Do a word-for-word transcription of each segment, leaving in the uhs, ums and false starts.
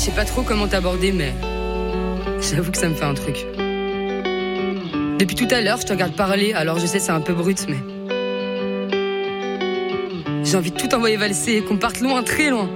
sais pas trop comment t'aborder, mais j'avoue que ça me fait un truc. Depuis tout à l'heure, je te regarde parler, alors je sais c'est un peu brut, mais j'ai envie de tout envoyer valser et qu'on parte loin, très loin.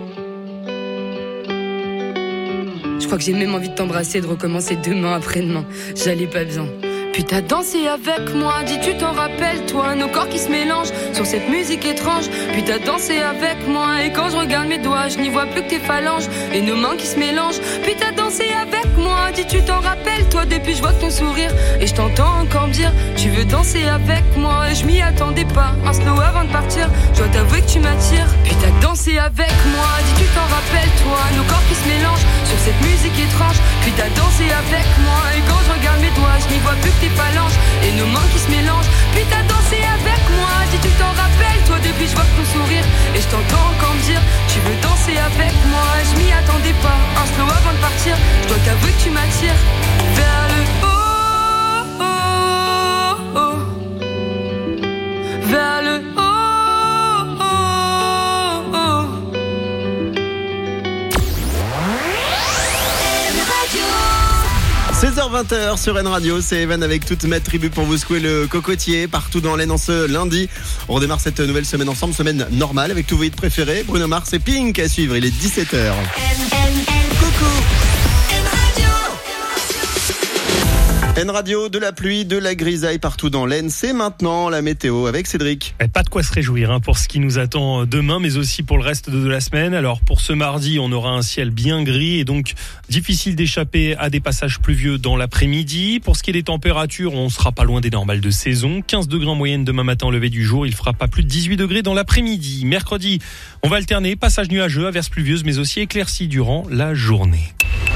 Je crois que j'ai même envie de t'embrasser et de recommencer demain, après-demain. J'allais pas bien. Puis t'as dansé avec moi, dis tu t'en rappelles toi, nos corps qui se mélangent sur cette musique étrange. Puis t'as dansé avec moi et quand je regarde mes doigts, je n'y vois plus que tes phalanges et nos mains qui se mélangent. Puis t'as dansé avec moi, dis tu t'en rappelles toi, depuis je vois ton sourire et je t'entends encore me dire tu veux danser avec moi. Et je m'y attendais pas, un slow avant de partir, je dois t'avouer que tu m'attires. Puis t'as dansé avec moi, dis tu t'en rappelles toi, nos corps qui se mélangent sur cette musique étrange. Puis t'as dansé avec moi et quand je regarde mes doigts, je n'y vois plus que tes phalanges et nos mains qui se mélangent. Puis t'as dansé avec moi, dis tu t'en rappelles toi, depuis je vois ton sourire et je t'entends encore me dire tu veux danser avec moi. Et je m'y attendais pas, un slow avant de partir, je dois t'avouer que tu m'attires vers le haut, oh, oh, vers le haut. seize heures vingt sur N Radio, c'est Evan avec toute ma tribu pour vous secouer le cocotier partout dans l'Aisne en ce lundi. On redémarre cette nouvelle semaine ensemble, semaine normale avec tous vos hits préférés. Bruno Mars et Pink à suivre, il est dix-sept heures. Coucou N Radio, de la pluie, de la grisaille partout dans l'Aisne. C'est maintenant la météo avec Cédric. Pas de quoi se réjouir hein, pour ce qui nous attend demain, mais aussi pour le reste de la semaine. Alors pour ce mardi, on aura un ciel bien gris et donc difficile d'échapper à des passages pluvieux dans l'après-midi. Pour ce qui est des températures, on sera pas loin des normales de saison. quinze degrés en moyenne demain matin au lever du jour. Il fera pas plus de dix-huit degrés dans l'après-midi. Mercredi, on va alterner passage nuageux, averses pluvieuses, mais aussi éclaircies durant la journée.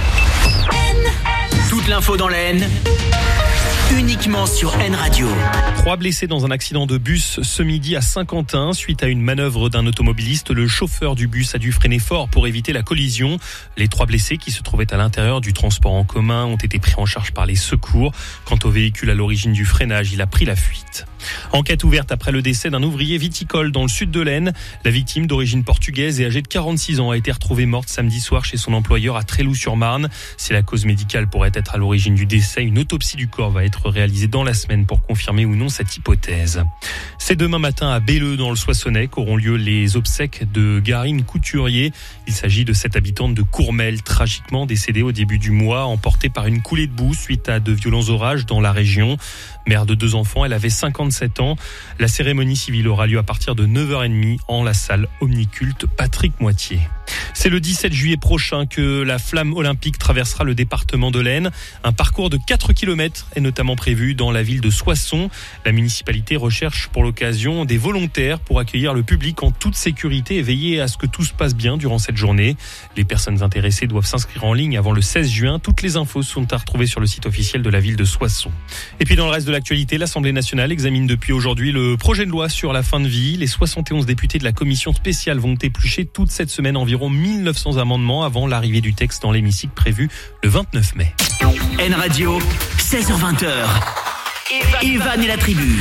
Toute l'info dans l'Aisne, uniquement sur N Radio. Trois blessés dans un accident de bus ce midi à Saint-Quentin. Suite à une manœuvre d'un automobiliste, le chauffeur du bus a dû freiner fort pour éviter la collision. Les trois blessés qui se trouvaient à l'intérieur du transport en commun ont été pris en charge par les secours. Quant au véhicule à l'origine du freinage, il a pris la fuite. Enquête ouverte après le décès d'un ouvrier viticole dans le sud de l'Aisne. La victime, d'origine portugaise et âgée de quarante-six ans, a été retrouvée morte samedi soir chez son employeur à Tréloux-sur-Marne. Si la cause médicale pourrait être à l'origine du décès, une autopsie du corps va être réalisée dans la semaine pour confirmer ou non cette hypothèse. C'est demain matin à Belleux, dans le Soissonnais, qu'auront lieu les obsèques de Garine Couturier. Il s'agit de cette habitante de Courmel, tragiquement décédée au début du mois, emportée par une coulée de boue suite à de violents orages dans la région. Mère de deux enfants, elle avait cinquante-sept ans. La cérémonie civile aura lieu à partir de neuf heures trente en la salle Omniculte Patrick Moitié. C'est le dix-sept juillet prochain que la flamme olympique traversera le département de l'Aisne. Un parcours de quatre kilomètres est notamment prévu dans la ville de Soissons. La municipalité recherche pour l'occasion des volontaires pour accueillir le public en toute sécurité et veiller à ce que tout se passe bien durant cette journée. Les personnes intéressées doivent s'inscrire en ligne avant le seize juin. Toutes les infos sont à retrouver sur le site officiel de la ville de Soissons. Et puis dans le reste de l'actualité, l'Assemblée nationale examine depuis aujourd'hui le projet de loi sur la fin de vie. Les soixante et onze députés de la commission spéciale vont éplucher toute cette semaine environ mille neuf cents amendements avant l'arrivée du texte dans l'hémicycle prévu le vingt-neuf mai. N Radio, seize heures vingt. Evan et la tribu.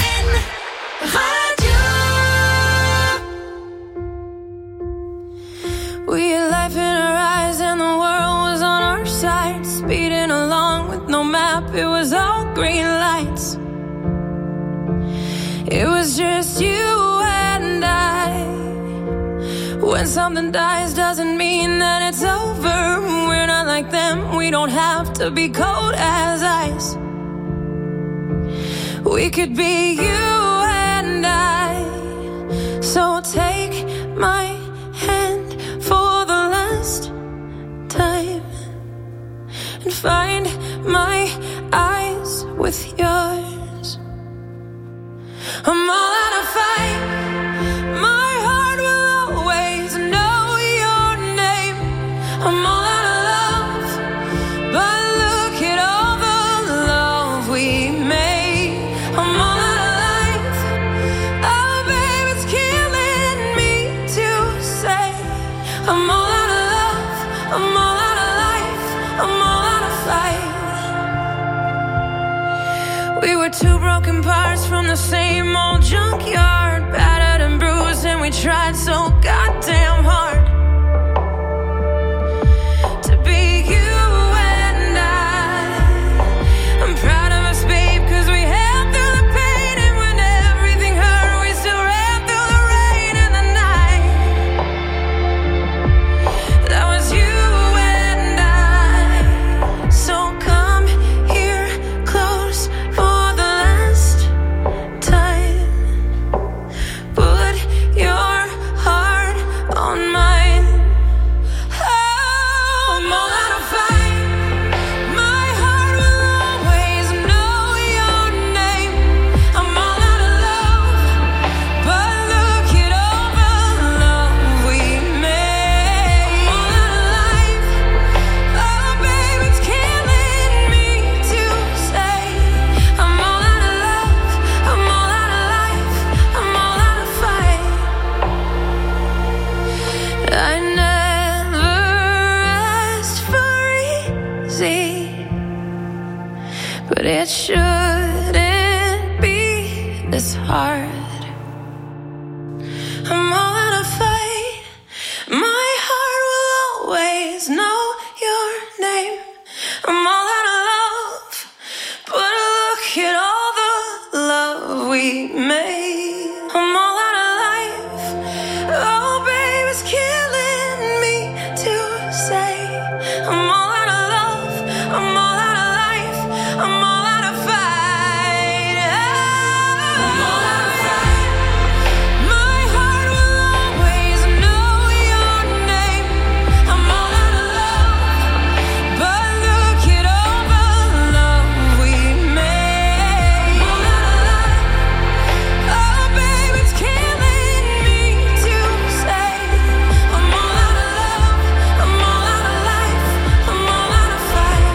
We had life in our eyes and the world was on our side. Speeding along with no map, it was all green lights. It was just you and I. When something dies doesn't mean that it's over. We're not like them, we don't have to be cold as ice. We could be you and I. So take my hand for the last time and find my eyes with yours. I'm all out of fight. My heart will always know your name. I'm all out of love, but look at all the love we made. I'm all out of life. Oh, babe, it's killing me to say. I'm all out of love. I'm all out of life. I'm all out of fight. We were two broken parts from the same old junkyard, battered and bruised, and we tried so goddamn hard to be we made. I'm all out of life. Oh, babe, it's killing me to say I'm all out of love. I'm all out of life. I'm all out of fight. I'm all out of fight. My heart will always know your name. I'm all out of love, but look at all the love we made. I'm all out of life. Oh, babe, it's killing me to say I'm all out of love. I'm all out of life. I'm all out of fight.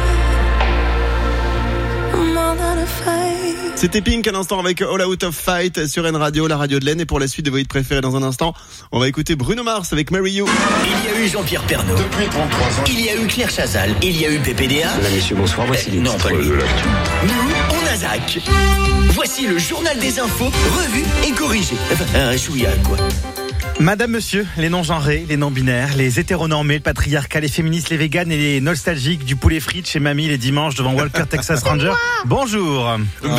I'm all out of fight. C'était Pink à l'instant avec All Out of Fight sur N Radio, la radio de l'Aisne. Et pour la suite de vos hits préférés dans un instant, on va écouter Bruno Mars avec Marry You. Il y a eu Jean-Pierre Pernaut. Depuis trente-trois ans. Il y a eu Claire Chazal. Il y a eu P P D A. Mesdames, messieurs, bonsoir. Voici les Non, titres pas lui. de l'actu. Nous, on a Zach. Voici le journal des infos, revu et corrigé. Enfin, un chouïa, quoi. Madame, monsieur, les non-genrés, les non-binaires, les hétéronormés, le patriarcat, les féministes, les véganes et les nostalgiques du poulet frites chez Mamie les dimanches devant Walker Texas Ranger. Bonjour.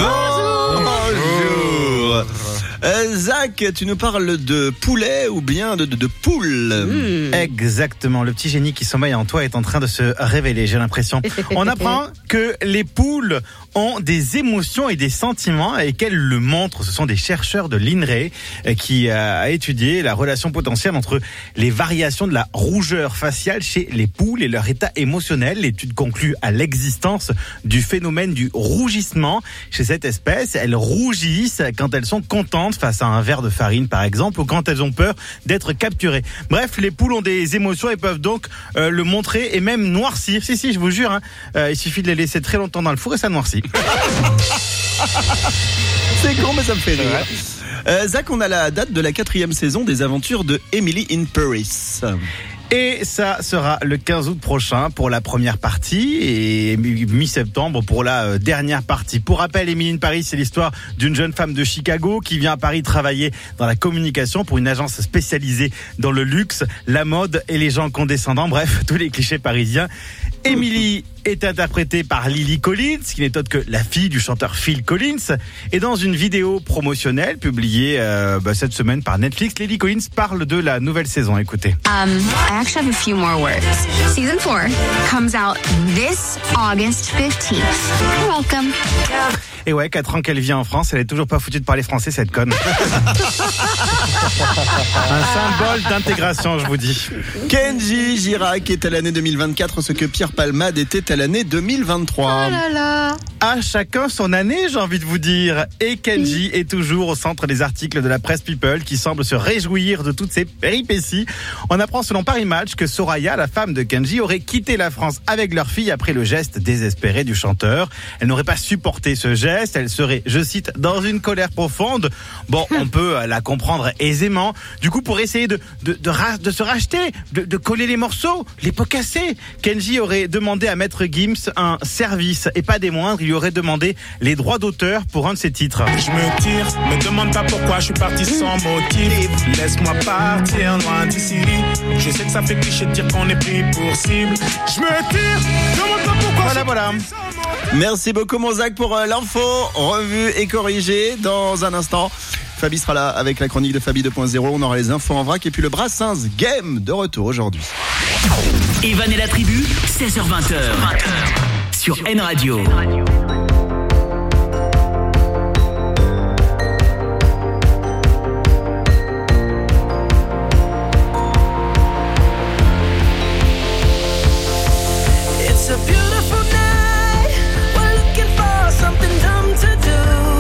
Bonjour. Euh, Zach, tu nous parles de poulet ou bien de, de, de poule? Mmh. Exactement. Le petit génie qui sommeille en toi est en train de se révéler, j'ai l'impression. On apprend que les poules ont des émotions et des sentiments et qu'elles le montrent. Ce sont des chercheurs de l'I N R E qui a étudié la relation potentielle entre les variations de la rougeur faciale chez les poules et leur état émotionnel. L'étude conclut à l'existence du phénomène du rougissement chez cette espèce. Elles rougissent quand elles sont contentes face à un verre de farine par exemple ou quand elles ont peur d'être capturées. Bref, les poules ont des émotions et peuvent donc euh, le montrer et même noircir. Si, si, je vous jure, hein, euh, il suffit de les laisser très longtemps dans le four et ça noircit. C'est con, mais ça me fait rire. Euh, Zach, on a la date de la quatrième saison des aventures de Emily in Paris. Et ça sera le quinze août prochain pour la première partie et mi-septembre pour la dernière partie. Pour rappel, Emily in Paris, c'est l'histoire d'une jeune femme de Chicago qui vient à Paris travailler dans la communication pour une agence spécialisée dans le luxe, la mode et les gens condescendants. Bref, tous les clichés parisiens. Emily est interprétée par Lily Collins, qui n'est autre que la fille du chanteur Phil Collins. Et dans une vidéo promotionnelle publiée euh, bah, cette semaine par Netflix, Lily Collins parle de la nouvelle saison. Écoutez. Um, I actually have a few more words. Season four comes out this August fifteenth. You're welcome. Et ouais, quatre ans qu'elle vit en France, elle est toujours pas foutue de parler français, cette conne. Un symbole d'intégration, je vous dis. Kenji Girac est à l'année deux mille vingt-quatre, ce que Pierre Palmade était à l'année deux mille vingt-trois. Oh là là. À chacun son année, j'ai envie de vous dire. Et Kenji est toujours au centre des articles de la presse People qui semble se réjouir de toutes ces péripéties. On apprend selon Paris Match que Soraya, la femme de Kenji, aurait quitté la France avec leur fille après le geste désespéré du chanteur. Elle n'aurait pas supporté ce geste. Elle serait, je cite, dans une colère profonde. Bon, on peut la comprendre aisément. Du coup, pour essayer de, de, de, ra- de se racheter, de, de coller les morceaux, les pots cassés, Kenji aurait demandé à Maître Gims un service. Et pas des moindres, il lui aurait demandé les droits d'auteur pour un de ses titres. Je me tire, me demande pas pourquoi je suis parti sans motif. Laisse-moi partir loin d'ici. Je sais que ça fait cliché de dire qu'on est pris pour cible. Je me tire, demande pas pourquoi. Voilà, voilà. Merci beaucoup, mon Zach, pour euh, l'info revue et corrigée. Dans un instant, Fabi sera là avec la chronique de Fabi deux point zéro. On aura les infos en vrac et puis le Brassens Game de retour aujourd'hui. Evan et la tribu, seize heures vingt sur N Radio. It's a beautiful night. We're looking for something dumb to do.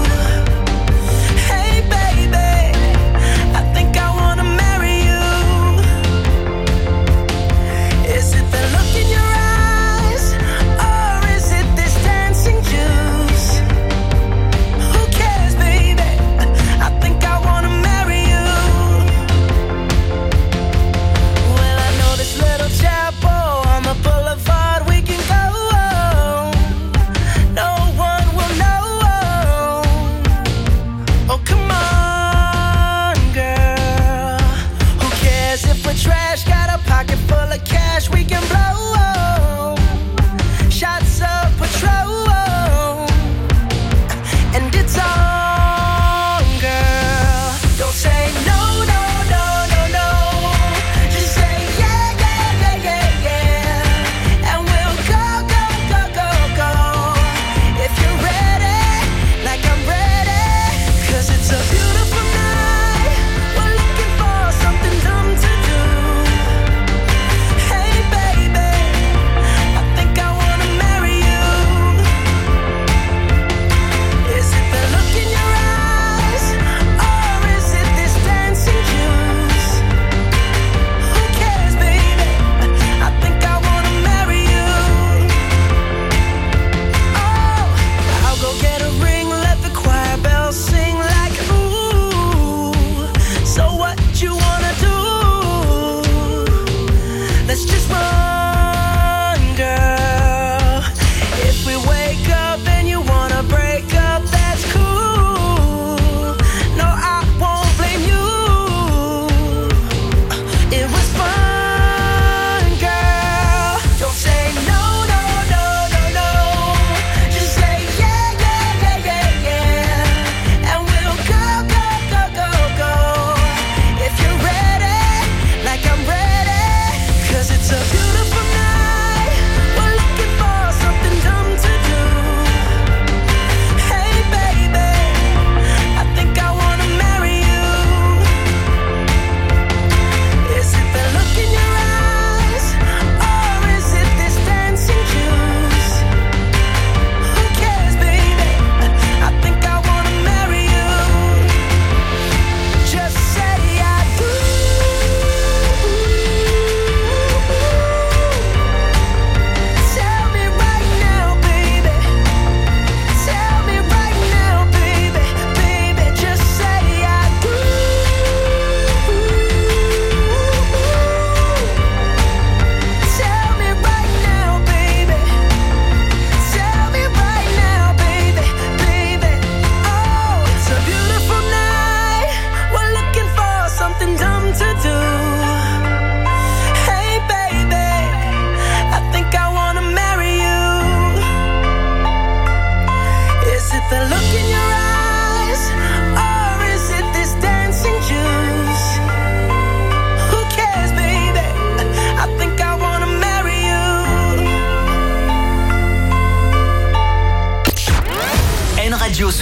Hey baby, I think I wanna marry you. Is it the look in your eyes, or is it this dancing juice?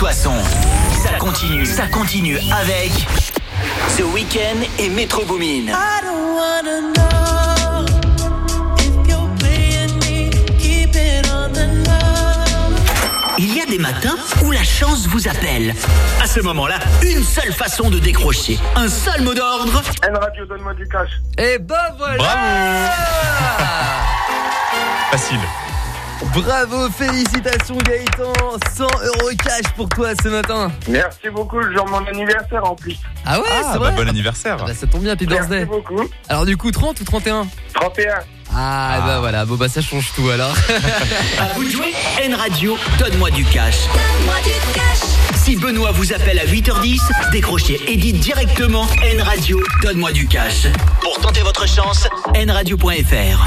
Soissons. Ça continue, ça continue avec The Weeknd et Metro Boomin. I don't wanna know if you're playing me, keep it on the low. Il y a des matins où la chance vous appelle. À ce moment-là, une seule façon de décrocher, un seul mot d'ordre. N Radio, donne-moi du cash. Et bah voilà. Bravo. Facile. Bravo, félicitations Gaëtan, cent euros cash pour toi ce matin. Merci beaucoup, le jour de mon anniversaire en plus. Ah ouais, Ah, c'est bah, vrai. bon anniversaire. Ah bah, ça tombe bien, Happy Merci Birthday. beaucoup. Alors du coup, trente ou trente et un? trente et un. Ah, Ah. bah voilà, bon bah ça change tout alors. À vous de jouer. N Radio, donne-moi du cash. Donne-moi du cash. Si Benoît vous appelle à huit heures dix, décrochez et dites directement N Radio, donne-moi du cash. Pour tenter votre chance, n radio point f r.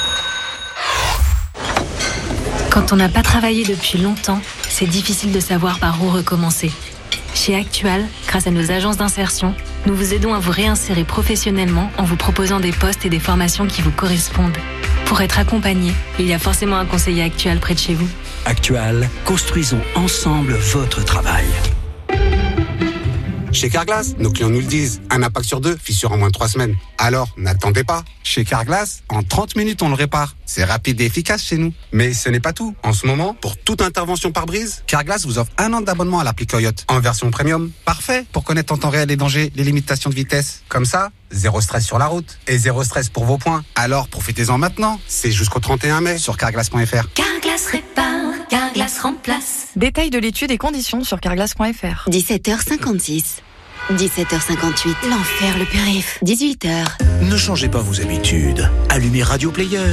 Quand on n'a pas travaillé depuis longtemps, c'est difficile de savoir par où recommencer. Chez Actual, grâce à nos agences d'insertion, nous vous aidons à vous réinsérer professionnellement en vous proposant des postes et des formations qui vous correspondent. Pour être accompagné, il y a forcément un conseiller Actual près de chez vous. Actual, construisons ensemble votre travail. Chez Carglass, nos clients nous le disent. Un impact sur deux, fissure en moins de trois semaines. Alors, n'attendez pas. Chez Carglass, en trente minutes, on le répare. C'est rapide et efficace chez nous. Mais ce n'est pas tout. En ce moment, pour toute intervention par brise, Carglass vous offre un an d'abonnement à l'appli Coyote en version premium. Parfait pour connaître en temps réel les dangers, les limitations de vitesse. Comme ça, zéro stress sur la route et zéro stress pour vos points. Alors, profitez-en maintenant. C'est jusqu'au trente et un mai sur carglass point f r. Carglass répare, Carglass remplace. Détail de l'étude et conditions sur carglass point f r. dix-sept heures cinquante-six. dix-sept heures cinquante-huit. L'enfer, le périph. dix-huit heures. Ne changez pas vos habitudes. Allumez Radio Player.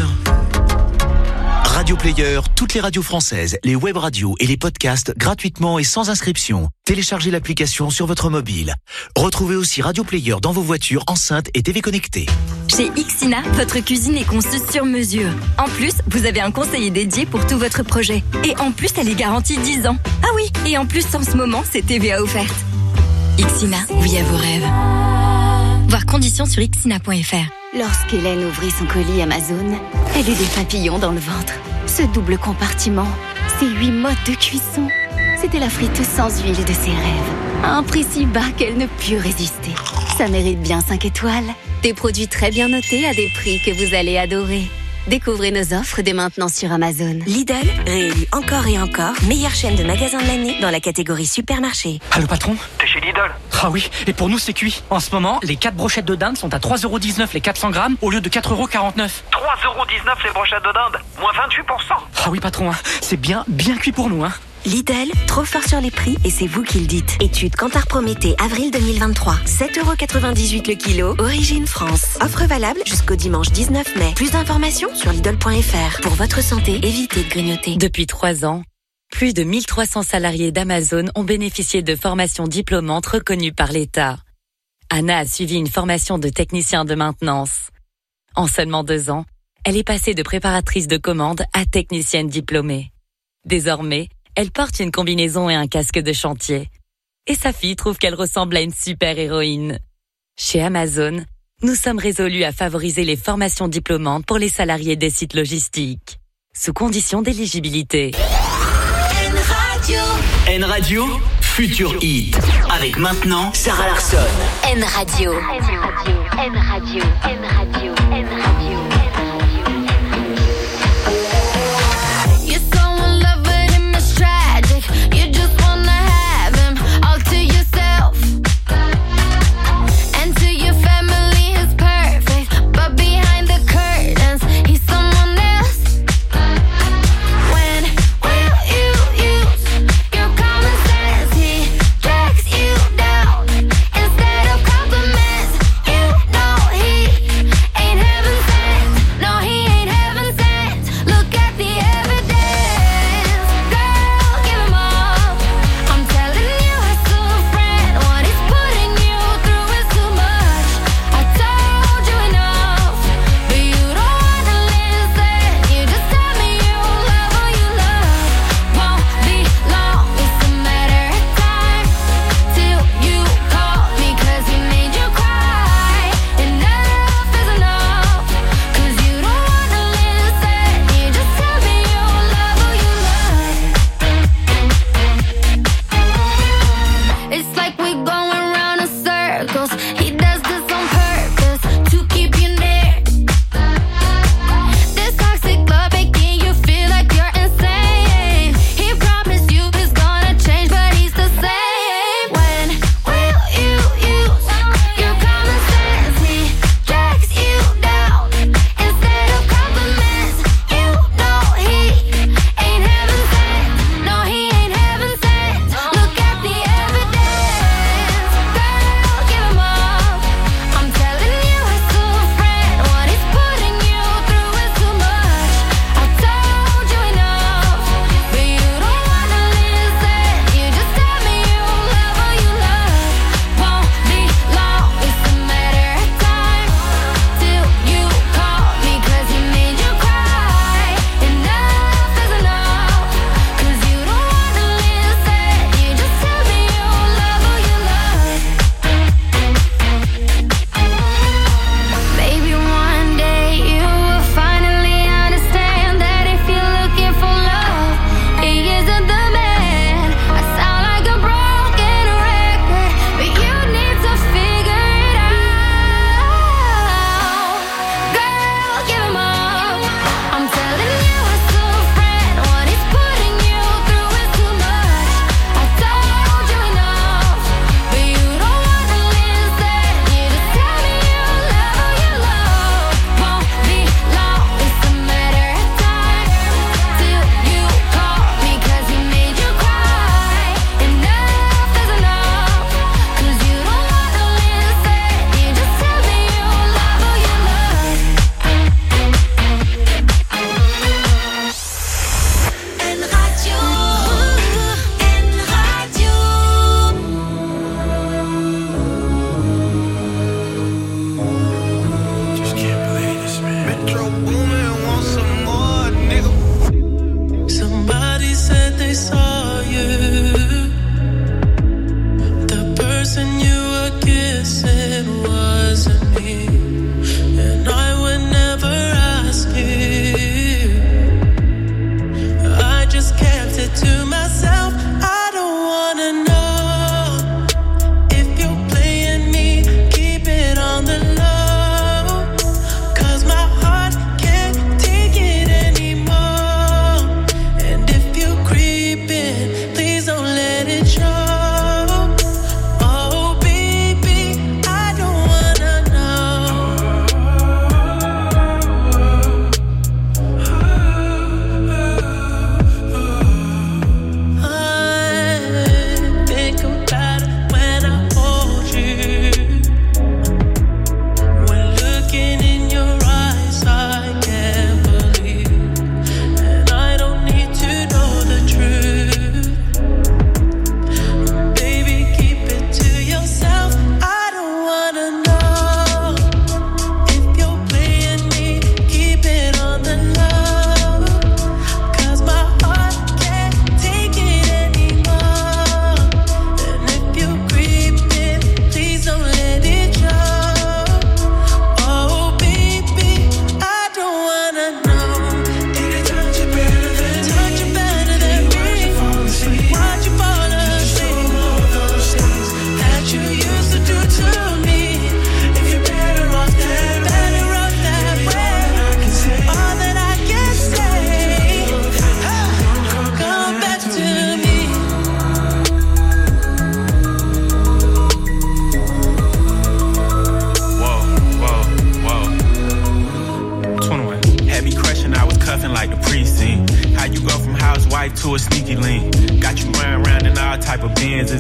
Radio Player, toutes les radios françaises, les web radios et les podcasts gratuitement et sans inscription. Téléchargez l'application sur votre mobile. Retrouvez aussi Radio Player dans vos voitures, enceintes et T V connectées. Chez Ixina, votre cuisine est conçue sur mesure. En plus, vous avez un conseiller dédié pour tout votre projet. Et en plus, elle est garantie dix ans. Ah oui, et en plus, en ce moment, c'est T V A offerte. Ixina, oui à vos rêves. Voir conditions sur ixina point f r. Lorsqu'Hélène ouvrit son colis Amazon, elle eut des papillons dans le ventre. Ce double compartiment, ces huit modes de cuisson, c'était la friteuse sans huile de ses rêves. À un prix si bas qu'elle ne put résister. Ça mérite bien cinq étoiles. Des produits très bien notés à des prix que vous allez adorer. Découvrez nos offres dès maintenant sur Amazon. Lidl, réélu encore et encore, meilleure chaîne de magasins de l'année dans la catégorie supermarché. Allô patron? T'es chez Lidl? Ah oui, et pour nous c'est cuit. En ce moment, les quatre brochettes de dinde sont à trois euros dix-neuf les quatre cents grammes au lieu de quatre euros quarante-neuf. trois euros dix-neuf les brochettes de dinde, moins vingt-huit pour cent. Ah oui patron, hein, c'est bien, bien cuit pour nous. Hein. Lidl, trop fort sur les prix et c'est vous qui le dites. Étude Kantar Prométhée, avril deux mille vingt-trois. sept euros quatre-vingt-dix-huit le kilo, origine France. Offre valable jusqu'au dimanche dix-neuf mai. Plus d'informations sur Lidl point f r. Pour votre santé, évitez de grignoter. Depuis trois ans, plus de mille trois cents salariés d'Amazon ont bénéficié de formations diplômantes reconnues par l'État. Anna a suivi une formation de technicien de maintenance. En seulement deux ans, elle est passée de préparatrice de commande à technicienne diplômée. Désormais, elle porte une combinaison et un casque de chantier. Et sa fille trouve qu'elle ressemble à une super-héroïne. Chez Amazon, nous sommes résolus à favoriser les formations diplômantes pour les salariés des sites logistiques, sous condition d'éligibilité. N Radio. N Radio, futur hit. Avec maintenant Sarah Larsson. N Radio. N Radio. N Radio. N Radio. N Radio. You're so in love with him, it's tragic. You just wanna have him all to yourself. And to your family, he's perfect. But behind the curtains, he's someone else. When will you use your common sense? He drags you down instead of compliments. You know he ain't heaven sent.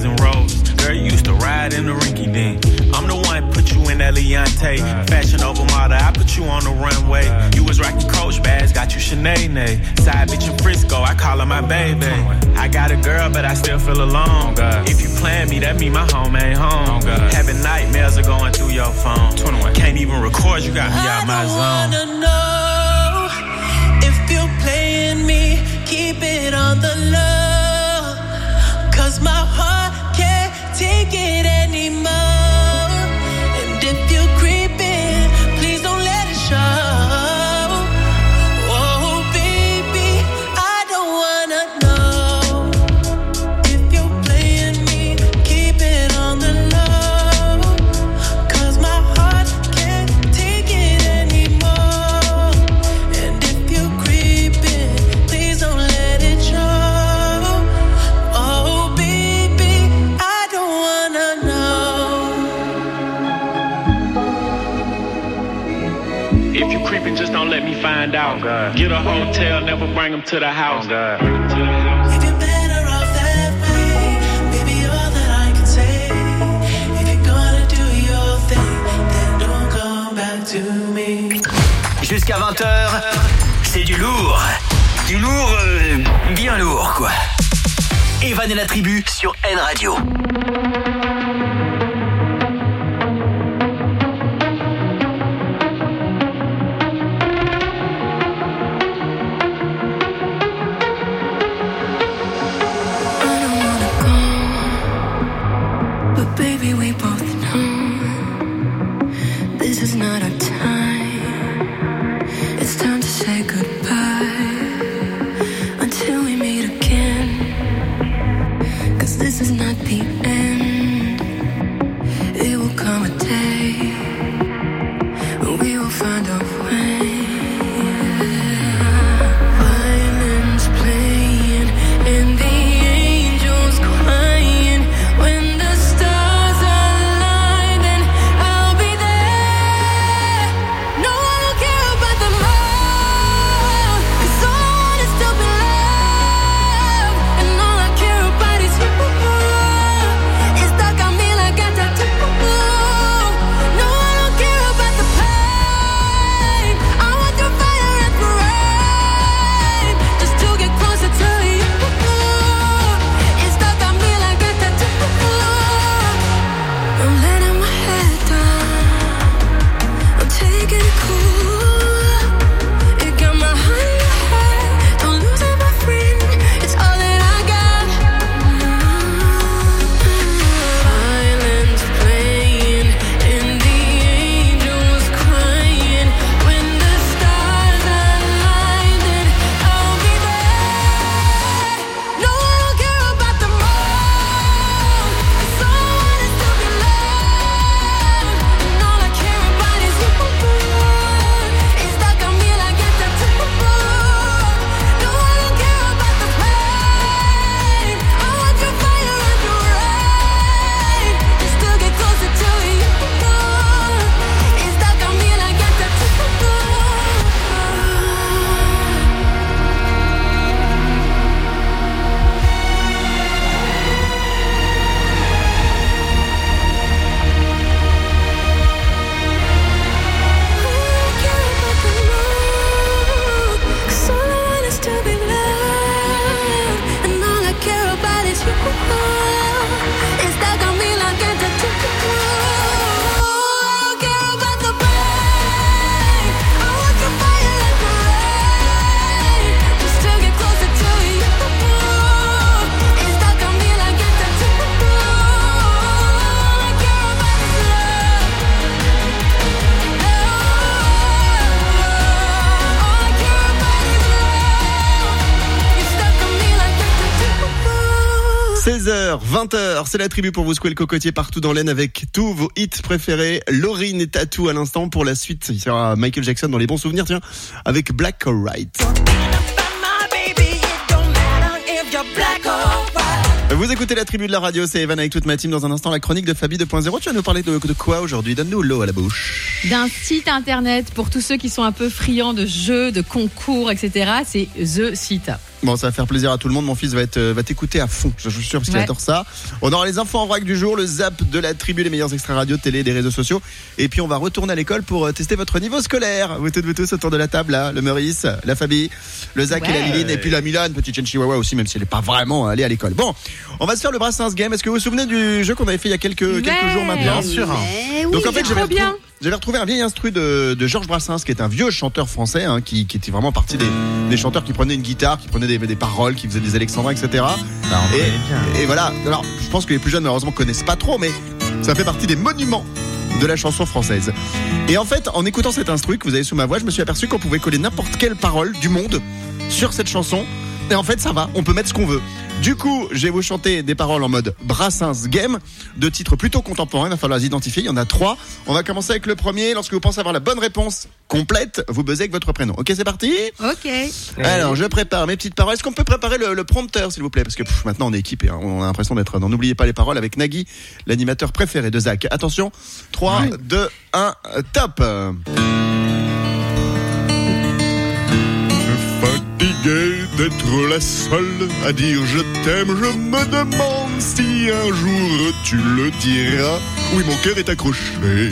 and Rose. Girl, you used to ride in the Rinky Dink. I'm the one put you in that Leontay. Fashion over model, I put you on the runway. You was rocking Coach bags, got you Sinead. Side bitch in Frisco, I call her my baby. I got a girl, but I still feel alone. If you plan me, that mean my home ain't home. Having nightmares are going through your phone. Can't even record, you got me out my zone. I wanna know if you're playing me, keep it on the low. Cause my heart can't take it anymore. And if you're creeping, please don't let it show. Oh baby, I don't wanna know if you're playing me, keep it on the low. Cause my heart can't take it anymore. And if you're creeping, please don't let it show. Oh baby, I don't wanna know. If you creeping, just don't let me find out. Get a hotel, never bring them to the house. If you're better off that way, baby, all that I can say. If you're gonna do your thing, then don't come back to me. Jusqu'à vingt heures, c'est du lourd. Du lourd, euh, bien lourd, quoi. Evan et la tribu sur N Radio. But baby, we both know this is not our time. It's time to say goodbye until we meet again. Cause this is not the end. It will come a day when we will find a way. Violins playing and the angels crying. When the stars align, then I'll be there. No, I don't care about the moon, 'cause all I want is to be loved. And all I care about is you. It's stuck on me like a tattoo. No, I don't care about the pain. I want your fire and rain, just to get closer to you. It's stuck on me like a tattoo. I'm letting my head down, I'm taking it cool. It got my heart in your head, don't lose it, my friend. It's all that I got. Violins playing and the angels crying. When the stars align, then I'll be there. No, I don't care about the moon, 'cause all I want is to be loved. And all I care about is you. It's stuck on me like a tattoo. No, I don't care about the pain. I want your fire and your rain, just to get closer to you. It's stuck on me like a tattoo. Cause all I want is to be loved, and all I care about is you. It's stuck on me like a tattoo. I don't care about the pain. I want your fire and your rain, just to get closer to you. It's stuck on me like a tattoo. All I care about is love. All I care about is love. You're stuck on me like a tattoo. seize heures, vingt heures, c'est la tribu pour vous secouer le cocotier partout dans l'Aisne avec tous vos hits préférés. Lauryn et Tattoo à l'instant. Pour la suite, il sera Michael Jackson dans les bons souvenirs, tiens, avec Black or White. Vous écoutez la tribu de la radio, c'est Evan avec toute ma team. Dans un instant, la chronique de Fabi deux point zéro. Tu vas nous parler de, de quoi aujourd'hui? Donne-nous l'eau à la bouche. D'un site internet pour tous ceux qui sont un peu friands de jeux, de concours, et cetera. C'est The Site. Bon, ça va faire plaisir à tout le monde. Mon fils va être va t'écouter à fond. Je suis sûr parce qu'il Ouais. adore ça. On aura les infos en vrac du jour, le zap de la tribu, les meilleurs extraits radio, télé, des réseaux sociaux. Et puis on va retourner à l'école pour tester votre niveau scolaire. Vous toutes, vous tous autour de la table là, le Meurice, la Fabi, le Zach Ouais. et la Liline, et puis la Milan, petite Chen Chihuahua aussi, même si elle n'est pas vraiment allée à l'école. Bon, on va se faire le Brassens Game. Est-ce que vous vous souvenez du jeu qu'on avait fait il y a quelques quelques Ouais. jours maintenant? Bien sûr. Mais oui, Donc en fait, c'est j'avais trop bien. retrouvé, j'avais retrouvé un vieil instru de, de Georges Brassens, qui est un vieux chanteur français, hein, qui, qui était vraiment partie des, des chanteurs qui prenaient une guitare, qui prenaient des, des paroles, qui faisaient des alexandrins, et cetera. Ah, on et, connaît bien. et voilà. Alors, je pense que les plus jeunes malheureusement connaissent pas trop, mais ça fait partie des monuments de la chanson française. Et en fait, en écoutant cet instru que vous avez sous ma voix, je me suis aperçu qu'on pouvait coller n'importe quelle parole du monde sur cette chanson. Et en fait, ça va, on peut mettre ce qu'on veut. Du coup, je vais vous chanter des paroles en mode Brassens Game, de titres plutôt contemporains. Il va falloir les identifier. Il y en a trois. On va commencer avec le premier. Lorsque vous pensez avoir la bonne réponse complète, vous buzzez avec votre prénom. Ok, c'est parti. Ok. Alors, je prépare mes petites paroles. Est-ce qu'on peut préparer le, le prompteur, s'il vous plaît? Parce que pff, maintenant, on est équipé. Hein. On a l'impression d'être dans N'oubliez pas les paroles avec Nagui, l'animateur préféré de Zach. Attention. trois, deux, un, top. Fatigué d'être la seule à dire je t'aime, je me demande si un jour tu le diras. Oui, mon cœur est accroché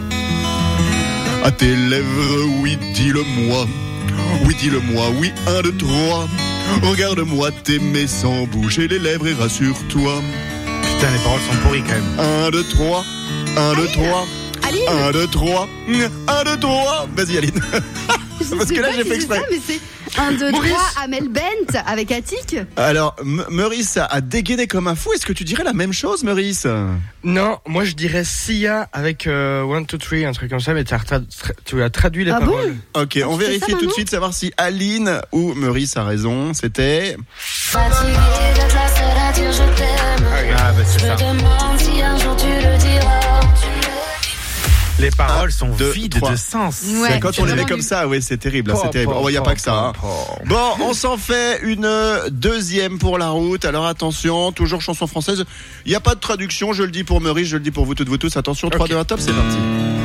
à tes lèvres, oui, dis-le-moi. Oui, dis-le-moi, oui, un, deux, trois. Regarde-moi t'aimer sans bouger les lèvres et rassure-toi. Putain, les paroles sont pourries quand même. Un, deux, trois. Un, deux, trois. Aline. Un, deux, trois. Un, deux, trois. Vas-y, Aline. Parce que là, j'ai fait exprès. Ça, mais c'est un, deux, Maurice. trois, Amel Bent avec Attic. Alors, M- Meurice a dégainé comme un fou. Est-ce que tu dirais la même chose, Meurice? Non, moi je dirais Sia avec euh, one, two, three, un truc comme ça, mais t'as tra- tra- tu as traduit les Ah bon paroles. Ok, on tu fais vérifie ça tout de maintenant suite, savoir si Aline ou Meurice a raison. C'était... Fatigué d'être la seule à dire je t'aime. Ah, bah c'est Je ça. me demande si un jour tu le diras. Les paroles Un, sont deux, vides trois. de sens. Ouais. C'est quand c'est on les met vraiment comme nul. ça, oui, c'est terrible. Là, Po, c'est terrible. po, Oh, il n'y a po, pas que ça. Hein. po, po. Bon, on s'en fait une deuxième pour la route. Alors attention, toujours chanson française. Il n'y a pas de traduction, je le dis pour Meurice, je le dis pour vous toutes, vous tous. Attention, trois, deux, un, top, c'est parti.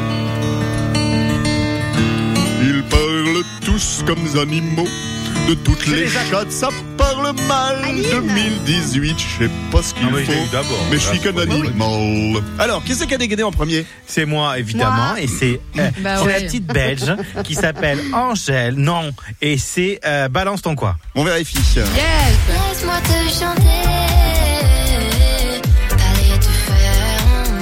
Ils parlent tous comme des animaux. De toutes les chattes, ça parle mal. Aline. deux mille dix-huit, je sais pas ce qu'il Non, mais faut. j'ai eu d'abord. Mais je Là, suis qu'un c'est pas animal. Alors, qui c'est qui a dégainé en premier? C'est moi, évidemment, Moi. et c'est euh, Bah c'est ouais. la petite Belge qui s'appelle Angèle. Non, et c'est euh, Balance ton quoi. On vérifie. Yes. Laisse-moi te chanter. T'allais te faire.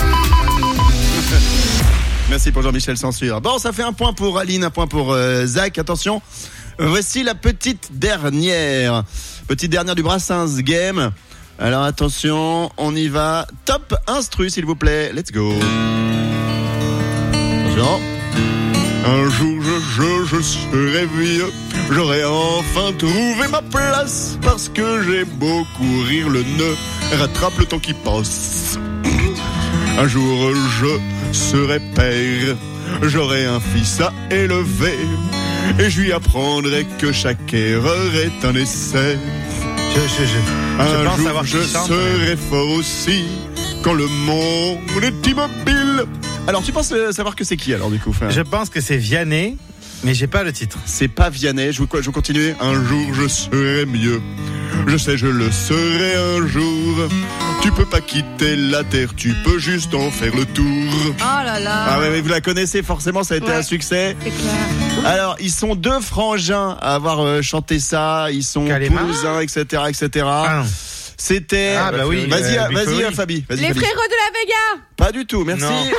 Merci pour Jean-Michel Censure. Bon, ça fait un point pour Aline, un point pour euh, Zach. Attention, voici la petite dernière. Petite dernière du Brassens Game. Alors attention, on y va. Top instru, s'il vous plaît. Let's go. Attention. Un jour je, je, je serai vieux. J'aurai enfin trouvé ma place. Parce que j'ai beau courir, le nœud rattrape le temps qui passe. Un jour je serai père, j'aurai un fils à élever, et je lui apprendrai que chaque erreur est un essai. Je, je, je, Un je pense jour savoir je qui chante. serai fort aussi, quand le monde est immobile. Alors tu penses euh, savoir que c'est qui alors du coup? Enfin, Je pense que c'est Vianney, mais j'ai pas le titre. C'est pas Vianney, je veux quoi, je veux continuer. Un jour je serai mieux, je sais je le serai un jour. Tu peux pas quitter la terre, tu peux juste en faire le tour. Oh là là. Ah ouais, mais vous la connaissez forcément, ça a été Ouais. un succès. C'est clair. Alors, ils sont deux frangins à avoir euh, chanté ça, ils sont Kalema. cousins, et cetera, et cetera. Ah, C'était... Ah, bah oui, Vas-y, euh, euh, Big vas-y, Flo. euh, Fabi. Vas-y, Les Fabi. frérots de la Vega. Pas du tout, merci. Non.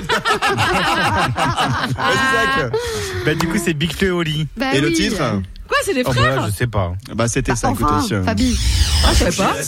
Vas-y, Zach. bah du coup c'est Big Flo et Oli. Bah Et le oui. titre? Quoi, c'est des Oh, bah, frères? là, je sais pas. Bah, c'était ça, Enfin, écoutez. euh, Fabi. Ah, je savais pas.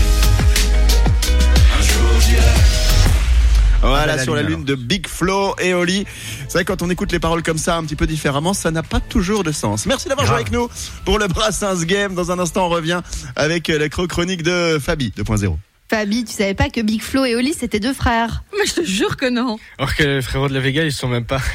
Voilà, Ah, bah, sur la la lune lune, de Big Flo et Oli. C'est vrai que quand on écoute les paroles comme ça un petit peu différemment, ça n'a pas toujours de sens. Merci d'avoir joué Grave. avec nous pour le Brassens Game. Dans un instant, on revient avec la chronique de Fabi deux point zéro. Fabi, tu savais pas que Big Flo et Oli c'était deux frères? Mais je te jure que non. Alors que les frérots de la Vega, ils sont même pas.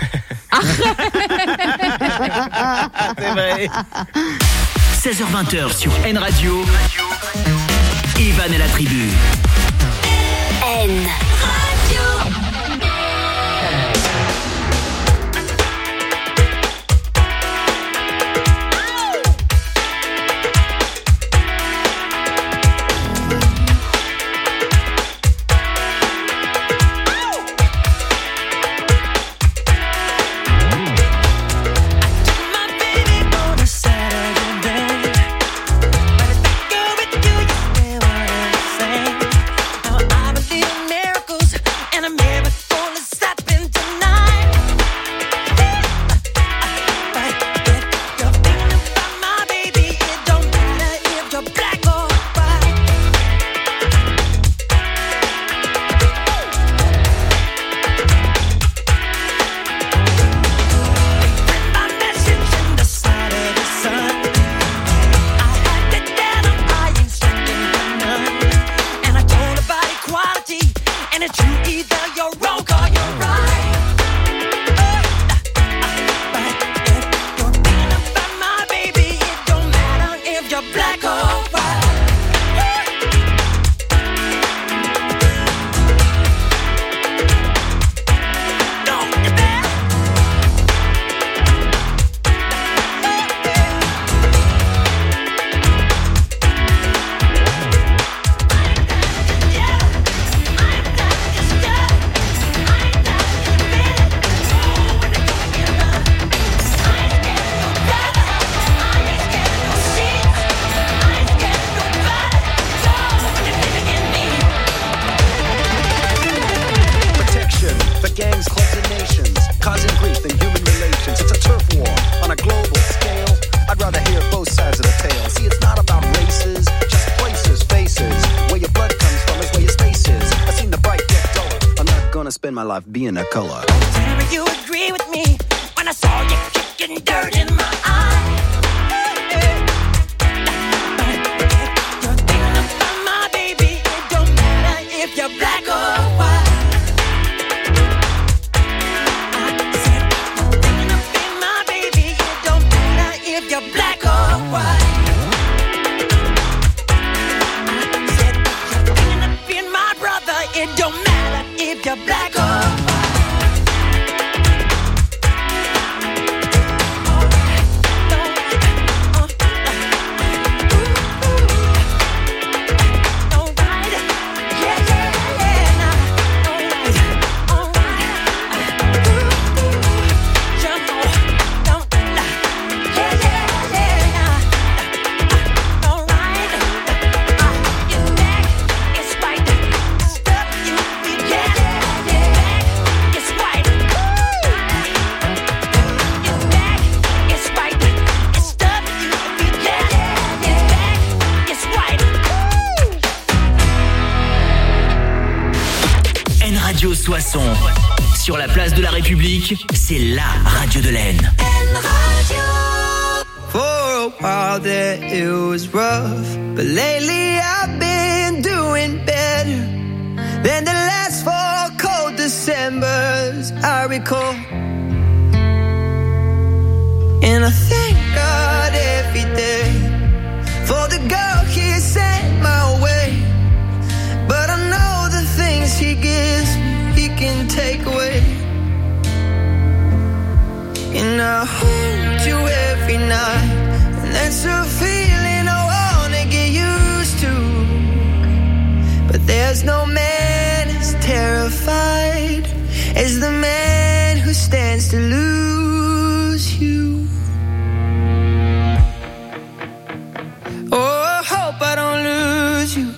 C'est vrai. seize heures vingt sur N Radio. Ivan et la tribu. N Radio. and it's true, either you're wrong or you're right. But if you're thinking about my baby, it don't matter if you're black or white. Gangs, clubs, and nations, causing grief in human relations. It's a turf war on a global scale. I'd rather hear both sides of the tale. See, it's not about races, just places, faces. Where your blood comes from is where your space is. I've seen the bright get duller. I'm not gonna spend my life being a color. Whenever you agree with me, when I saw you kicking dirt in my eye. But if you're thinking about my baby, it don't matter if you're black or white. If you're black or white, I said if you're thinking of being my brother, it don't matter if you're black or Soissons. Sur la place de la République, c'est la radio de l'Aisne. For a while there it was rough, but lately I've been doing better than the last four cold Decembers I recall. And I thank God every day for the girl He sent my way. But I know the things He gives me He can take away. And I hold you every night, and that's a feeling I wanna get used to. But there's no man as terrified as the man who stands to lose you. Oh, I hope I don't lose you.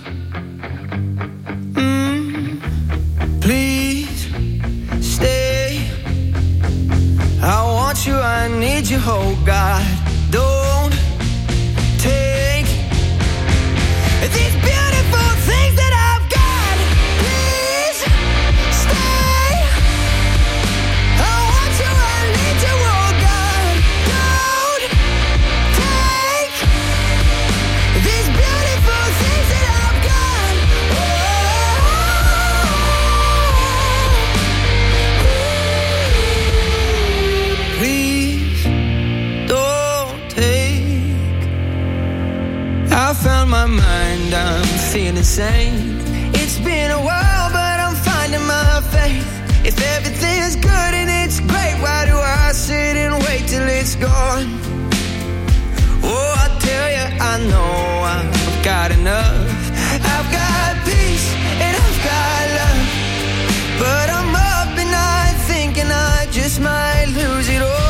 Mm, please stay. I want you, I need you, oh God. Don't take these beautiful things that I've got. Please stay. I want you, I need you, oh God. Don't take these beautiful things that I've got. Oh, please don't take. I found my mind, I'm feeling sane. It's been a while, but I'm finding my faith. If everything's good and it's great, why do I sit and wait till it's gone? Oh, I tell you, I know I've got enough. I've got peace and I've got love, but I'm up at night thinking I just might lose it all.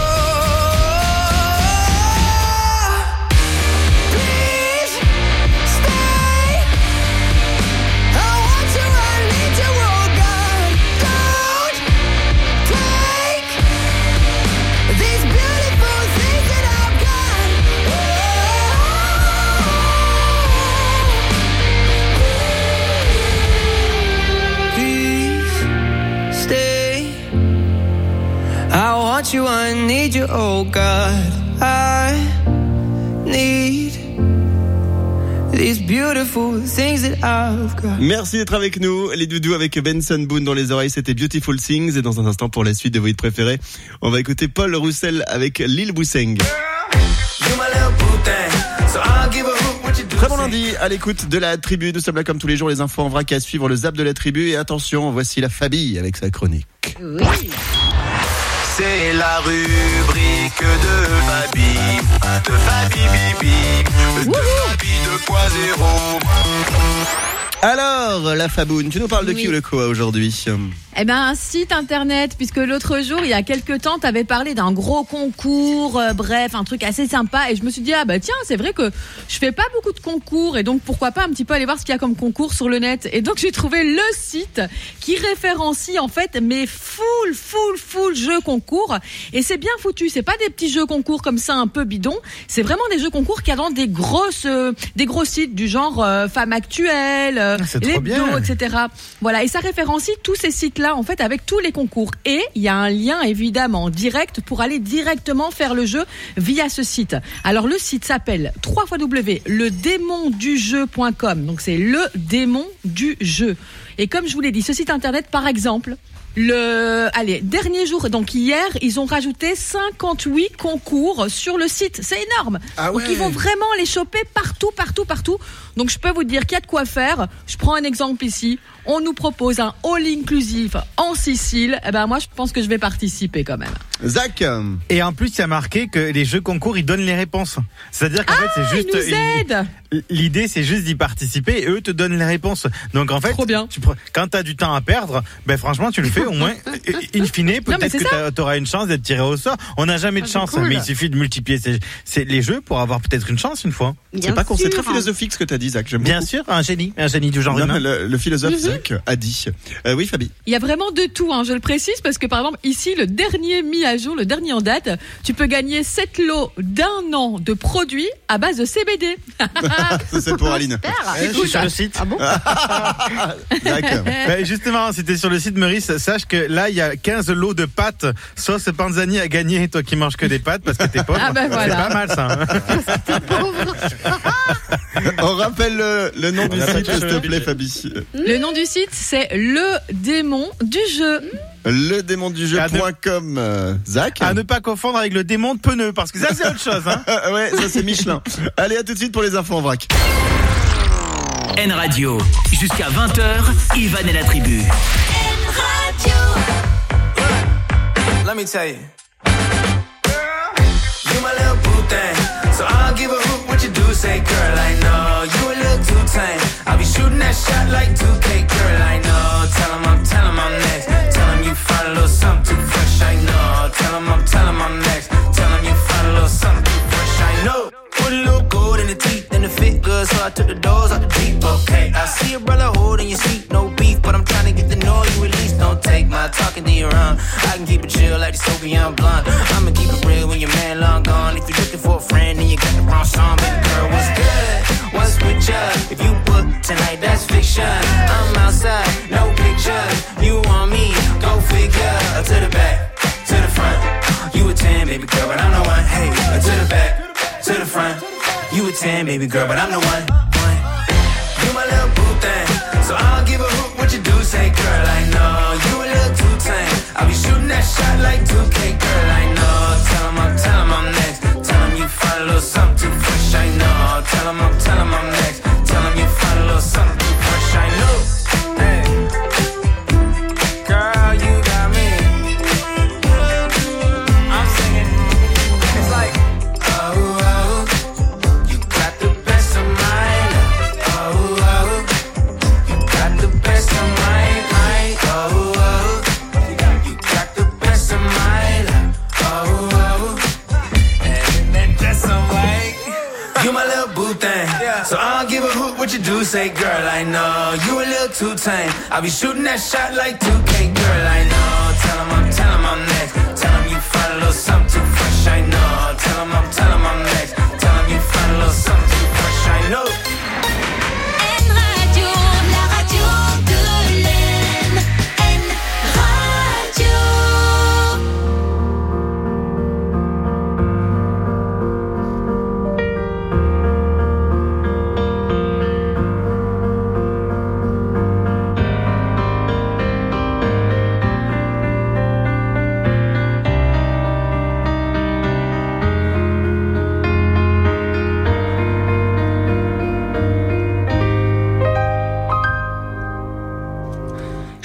You, I need you, oh God. I need these beautiful things that I've got. Merci d'être avec nous. Les doudous avec Benson Boone dans les oreilles, c'était Beautiful Things. Et dans un instant, pour la suite de vos hits préférés, on va écouter Paul Roussel avec Lil Bousseng. Très bon lundi à l'écoute de la tribu. Nous sommes là comme tous les jours, les infos en vrac à suivre, le zap de la tribu. Et attention, voici la Fabie avec sa chronique. Oui. C'est la rubrique de Fabie, de Fabie Bibi, de Fabie deux point zéro. Alors, la Faboune, tu nous parles de Oui. qui ou de quoi aujourd'hui ? Eh ben, un site internet, puisque l'autre jour, il y a quelques temps, t'avais parlé d'un gros concours, euh, bref, un truc assez sympa, et je me suis dit, ah bah tiens, c'est vrai que je fais pas beaucoup de concours, et donc pourquoi pas un petit peu aller voir ce qu'il y a comme concours sur le net. Et donc j'ai trouvé le site qui référencie en fait mes full, full, full jeux concours, et c'est bien foutu, c'est pas des petits jeux concours comme ça un peu bidons, c'est vraiment des jeux concours qui dans des grosses, euh, des gros sites du genre euh, Femmes Actuelles, euh, C'est trop l'Hebdo, bien. et cetera. Voilà, et ça référencie tous ces sites-là en fait avec tous les concours. Et il y a un lien évidemment direct pour aller directement faire le jeu via ce site. Alors le site s'appelle w w w point le démon du jeu point com. Donc c'est le démon du jeu. Et comme je vous l'ai dit, ce site internet par exemple, le, allez, dernier jour, donc hier, ils ont rajouté cinquante-huit concours sur le site. C'est énorme. Ah ouais. Donc ils vont vraiment les choper partout, partout, partout. Donc je peux vous dire qu'il y a de quoi faire. Je prends un exemple ici. On nous propose un all-inclusive en Sicile. Eh ben moi, je pense que je vais participer quand même. Zach. Et en plus, il y a marqué que les jeux concours, ils donnent les réponses. C'est-à-dire qu'en Ah, fait, c'est juste. ils nous aident. L'idée, c'est juste d'y participer et eux te donnent les réponses. Donc en fait, Trop bien. Tu, pre- quand t'as du temps à perdre, ben franchement, tu le fais au moins. In fine, mais peut-être c'est que ça. t'as- t'auras une chance d'être tiré au sort. On n'a jamais de Ah, c'est chance, cool. mais il suffit de multiplier ces, ces- les jeux pour avoir peut-être une chance une fois. C'est pas con, c'est très philosophique ce que t'as dit, Zach. J'aime Bien beaucoup. sûr, un génie, un génie du genre Non, humain. mais le, le philosophe Mhm. Zach a dit. Euh, oui, Fabie. Il y a vraiment de tout, hein, je le précise, parce que par exemple, ici, le dernier mis à jour, le dernier en date, tu peux gagner sept lots d'un an de produits à base de C B D. Ça, c'est pour Aline. Eh, je suis sur le site. Ah bon Zach. Ben, justement, si t'es sur le site Maurice, sache que là, il y a quinze lots de pâtes sauce panzani à gagner. Toi qui manges que des pâtes parce que t'es pauvre. Ah ben voilà. C'est pas mal ça. On rappelle le, le nom du On a pas site, touché s'il te le plaît, budget. Fabie. Le nom du site, c'est le démon du jeu. Le démon du jeu point com. euh, Zach. À ne pas confondre avec le démon de pneu parce que ça, c'est autre chose. Hein. Ouais, ça c'est Michelin. Allez, à tout de suite pour les infos en vrac. N Radio, jusqu'à vingt heures, Ivan et la tribu. Let me tell you. You my little boo thing. So I don't give a hoot what you do, say girl, I know. You a little too tame. I'll be shooting that shot like two K, girl, I know. Tell him I'm, tell him I'm next. Tell him you find a little something too fresh, I know. Tell him I'm, tell him I'm next. Tell him you find a little something too fresh, I know. Put a little gold in the teeth and the fit good, so I took the doors out the Jeep, okay. I see your brother holding your seat, no beef, but I'm trying to get to know you at least. Don't take my talking to your own. I can keep it chill like the Soviet blunt. I'ma keep it real when your man long gone. If you're looking for a friend, then you got the wrong song. Baby girl, what's good? What's with ya? If you book tonight, that's fiction. I'm outside, no pictures. You want me? Go figure. To the back, to the front. You a ten, baby girl, but I'm the one. Hey, to the back, to the front. You a ten, baby girl, but I'm the one. one. You my little boo thing, so I don't give a hoot what you do. Say, girl, I know you a little too tame. I'll be shooting that shot like two K, girl, I know. Tell him I'm, tell him I'm next. Tell him you find a little something too fresh, I know. Tell him I'm, tell him I'm next. Tell him you find a little something too fresh, I know. Hey, girl, you got me. I'm singing. It's like, oh, oh, you got the best of mine. Oh, oh, you got the best of mine. mine. Oh, oh, you got the best of mine. Oh, oh, and that dress on white. You my little boo thing, so I don't give a hoot what you do. Say, girl, I know you a little too tame. I'll be shooting that shot like two K, girl, I know. Tell him I'm, tell him I'm next. Tell him you find a little something too fresh, I know. Tell him I'm, tell him I'm next. Tell him you find a little something too fresh, I know. N Radio, la radio de l'Aisne. N Radio.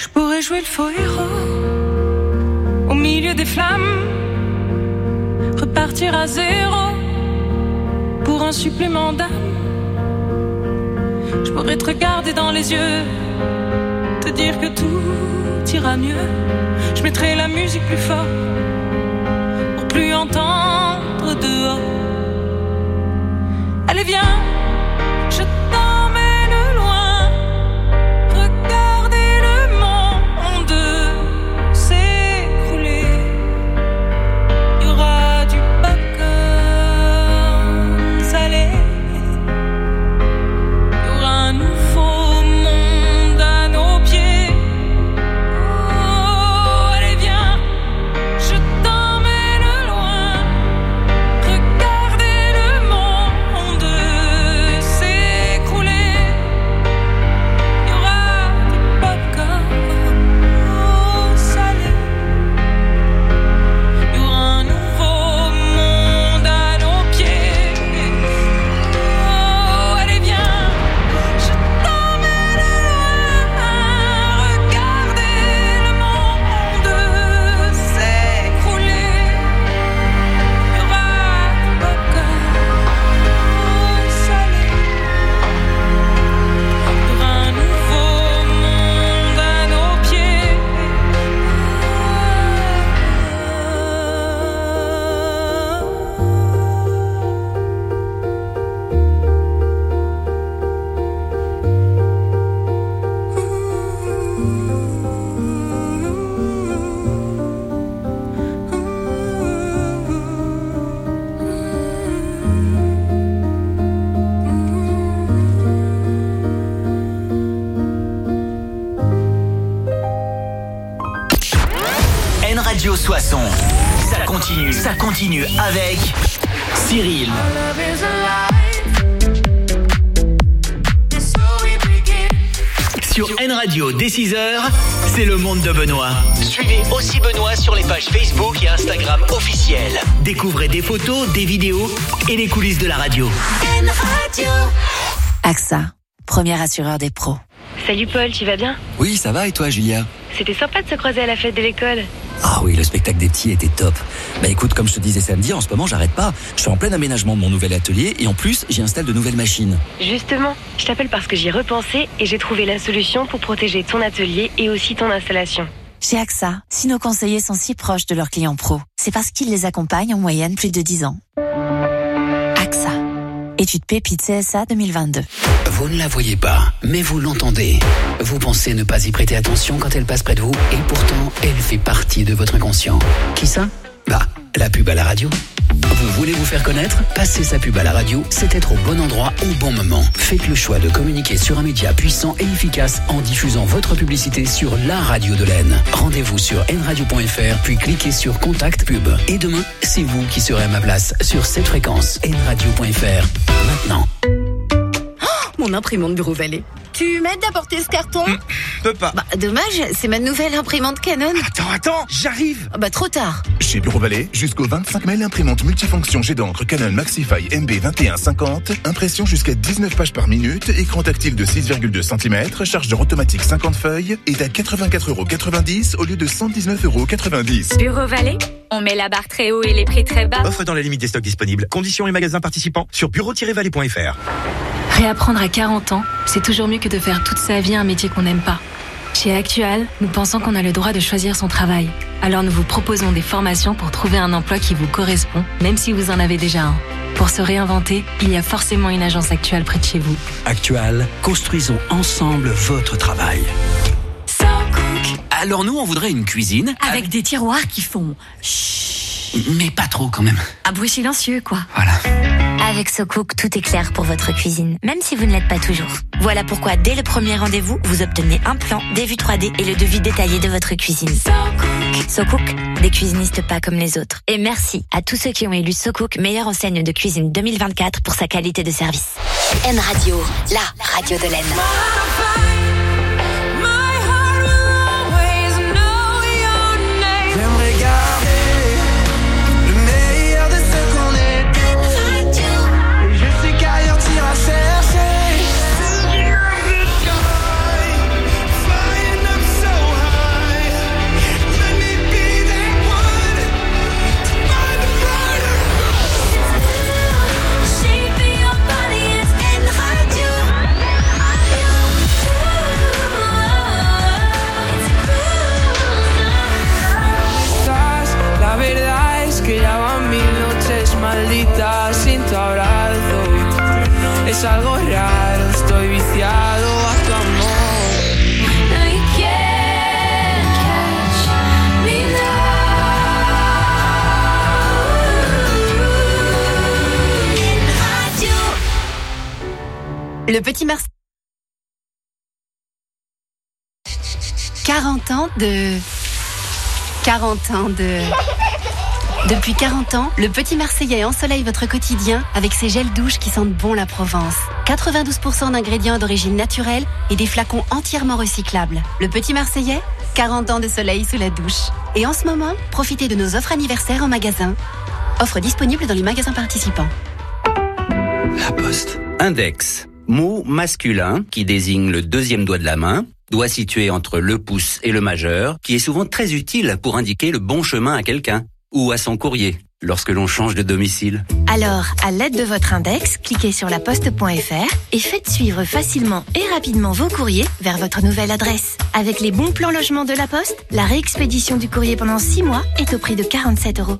pourrais jouer le faux héros au milieu des flammes, repartir à zéro pour un supplément d'âme. Je pourrais te regarder dans les yeux, te dire que tout ira mieux. Je mettrai la musique plus fort pour plus entendre dehors. Allez viens, je t'emmène loin, regarder le monde s'écrouler. Il y aura du popcorn salé, il y aura un nouveau monde à nos pieds. Oh, allez viens, je t'emmène loin, regarder le monde s'écrouler. Il y aura du popcorn salé, il y aura un nouveau monde à nos pieds. Oh, allez viens, je t'emmène loin, regarder le monde s'écrouler. Il y aura du popcorn salé, il y aura un nouveau monde à nos pieds. N Radio Soissons. Ça continue, ça continue avec Cyril. Sur N Radio, dès six heures, c'est le monde de Benoît. Suivez aussi Benoît sur les pages Facebook et Instagram officielles. Découvrez des photos, des vidéos et les coulisses de la radio. N Radio. AXA, premier assureur des pros. Salut Paul, tu vas bien? Oui, ça va et toi, Julia? C'était sympa de se croiser à la fête de l'école. Ah oui, le spectacle des petits était top. Bah écoute, comme je te disais samedi, en ce moment, j'arrête pas. Je suis en plein aménagement de mon nouvel atelier et en plus, j'y installe de nouvelles machines. Justement, je t'appelle parce que j'y ai repensé et j'ai trouvé la solution pour protéger ton atelier et aussi ton installation. Chez AXA, si nos conseillers sont si proches de leurs clients pros, c'est parce qu'ils les accompagnent en moyenne plus de dix ans. AXA. Étude Pépite C S A deux mille vingt-deux. Vous ne la voyez pas, mais vous l'entendez. Vous pensez ne pas y prêter attention quand elle passe près de vous, et pourtant, elle fait partie de votre inconscient. Qui ça? Bah, la pub à la radio. Vous voulez vous faire connaître? Passez sa pub à la radio, c'est être au bon endroit au bon moment. Faites le choix de communiquer sur un média puissant et efficace en diffusant votre publicité sur la radio de l'Aisne. Rendez-vous sur n radio point f r, puis cliquez sur Contact Pub. Et demain, c'est vous qui serez à ma place sur cette fréquence n radio point f r. Maintenant. Mon imprimante Bureau Vallée. Tu m'aides à porter ce carton? mmh, Peux pas. Bah, dommage, c'est ma nouvelle imprimante Canon. Attends, attends, j'arrive. Bah, trop tard. Chez Bureau Vallée, jusqu'au vingt-cinq mai, l'imprimante multifonction jet d'encre Canon Maxify M B vingt et un cinquante, impression jusqu'à dix-neuf pages par minute, écran tactile de six virgule deux centimètres, chargeur automatique cinquante feuilles, est à quatre-vingt-quatre euros quatre-vingt-dix au lieu de cent dix-neuf euros quatre-vingt-dix. Bureau Vallée, on met la barre très haut et les prix très bas. Offre dans la limite des stocks disponibles. Conditions et magasins participants sur bureau tiret vallée point f r. Réapprendre à quarante ans, c'est toujours mieux que de faire toute sa vie un métier qu'on n'aime pas. Chez Actual, nous pensons qu'on a le droit de choisir son travail. Alors nous vous proposons des formations pour trouver un emploi qui vous correspond, même si vous en avez déjà un. Pour se réinventer, il y a forcément une agence Actual près de chez vous. Actual, construisons ensemble votre travail. So Cook. Alors nous, on voudrait une cuisine. Avec des tiroirs qui font chut. Mais pas trop quand même. Un bruit silencieux, quoi. Voilà. Avec SoCook, tout est clair pour votre cuisine, même si vous ne l'êtes pas toujours. Voilà pourquoi, dès le premier rendez-vous, vous obtenez un plan, des vues trois D et le devis détaillé de votre cuisine. SoCook. SoCook, des cuisinistes pas comme les autres. Et merci à tous ceux qui ont élu SoCook meilleure enseigne de cuisine deux mille vingt-quatre pour sa qualité de service. N Radio, la radio de l'Aisne. J'aimerais garder le meilleur de ce qu'on est. Et je sais qu'ailleurs t'iras chercher. Flying up so high. es algo raro, estoy viciado a tu amor. No, you can't catch me now. Le petit Marseille. quarante ans de... quarante ans de... Depuis quarante ans, le Petit Marseillais ensoleille votre quotidien avec ses gels douches qui sentent bon la Provence. quatre-vingt-douze pour cent d'ingrédients d'origine naturelle et des flacons entièrement recyclables. Le Petit Marseillais, quarante ans de soleil sous la douche. Et en ce moment, profitez de nos offres anniversaires en magasin. Offres disponibles dans les magasins participants. La Poste. Index. Mot masculin qui désigne le deuxième doigt de la main, doigt situé entre le pouce et le majeur, qui est souvent très utile pour indiquer le bon chemin à quelqu'un ou à son courrier lorsque l'on change de domicile. Alors, à l'aide de votre index, cliquez sur laposte point f r et faites suivre facilement et rapidement vos courriers vers votre nouvelle adresse. Avec les bons plans logement de la Poste, la réexpédition du courrier pendant six mois est au prix de quarante-sept euros.